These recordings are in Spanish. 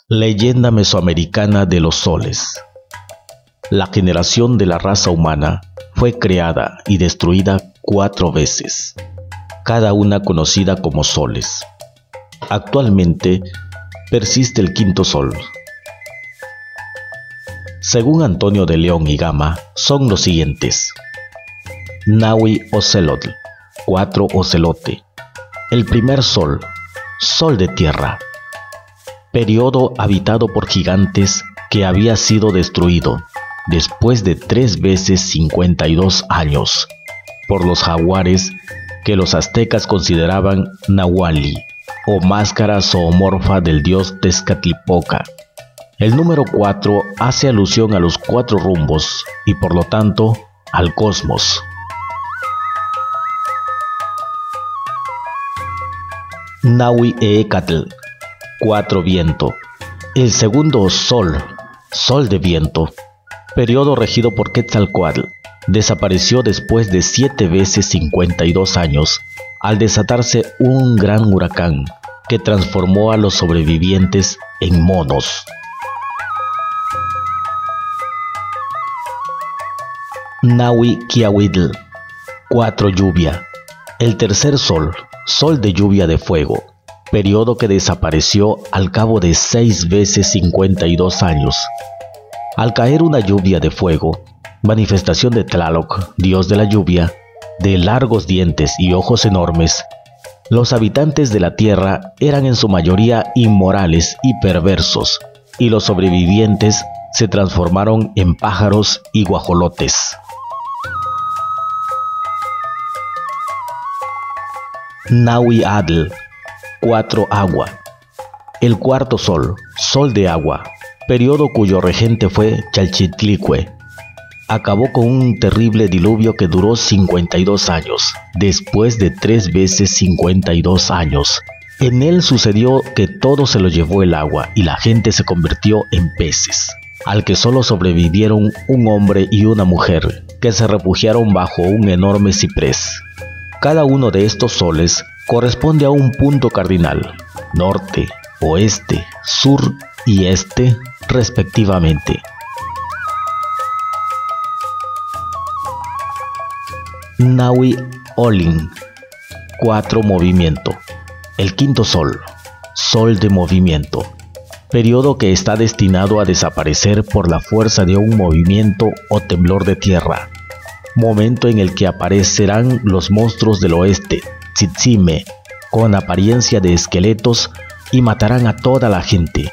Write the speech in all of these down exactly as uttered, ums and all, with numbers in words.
Leyenda mesoamericana de los soles. La generación de la raza humana fue creada y destruida cuatro veces, cada una conocida como soles. Actualmente persiste el quinto sol. Según Antonio de León y Gama, son los siguientes: Nahui Ocelotl, cuatro Ocelote. El primer sol, sol de tierra. Periodo habitado por gigantes que había sido destruido después de tres veces cincuenta y dos años por los jaguares que los aztecas consideraban nahuali o máscara zoomorfa del dios Tezcatlipoca. El número cuatro hace alusión a los cuatro rumbos y por lo tanto al cosmos. Nahui Eecatl, cuatro viento. El segundo sol, sol de viento, periodo regido por Quetzalcóatl, desapareció después de siete veces cincuenta y dos años al desatarse un gran huracán que transformó a los sobrevivientes en monos. Nahui Quiahuitl, cuatro lluvia. El tercer sol, sol de lluvia de fuego, periodo que desapareció al cabo de seis veces cincuenta y dos años. Al caer una lluvia de fuego, manifestación de Tlaloc, dios de la lluvia, de largos dientes y ojos enormes, los habitantes de la tierra eran en su mayoría inmorales y perversos, y los sobrevivientes se transformaron en pájaros y guajolotes. Nahui Adl, cuatro agua. El cuarto sol, sol de agua, periodo cuyo regente fue Chalchitlicue, acabó con un terrible diluvio que duró cincuenta y dos años, después de tres veces cincuenta y dos años. En él sucedió que todo se lo llevó el agua y la gente se convirtió en peces, al que solo sobrevivieron un hombre y una mujer, que se refugiaron bajo un enorme ciprés. Cada uno de estos soles corresponde a un punto cardinal, norte, oeste, sur y este, respectivamente. Nahui Olin, cuatro movimiento. El quinto sol, sol de movimiento, periodo que está destinado a desaparecer por la fuerza de un movimiento o temblor de tierra, momento en el que aparecerán los monstruos del oeste, Tzitzime, con apariencia de esqueletos y matarán a toda la gente.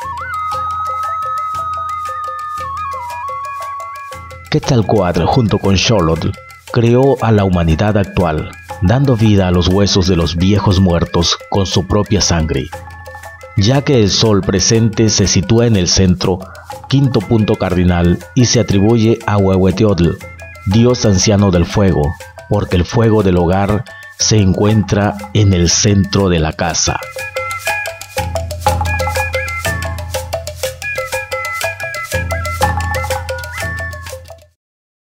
Quetzalcóatl junto con Xolotl creó a la humanidad actual, dando vida a los huesos de los viejos muertos con su propia sangre. Ya que el sol presente se sitúa en el centro, quinto punto cardinal, y se atribuye a Huehueteotl, dios anciano del fuego, porque el fuego del hogar se encuentra en el centro de la casa.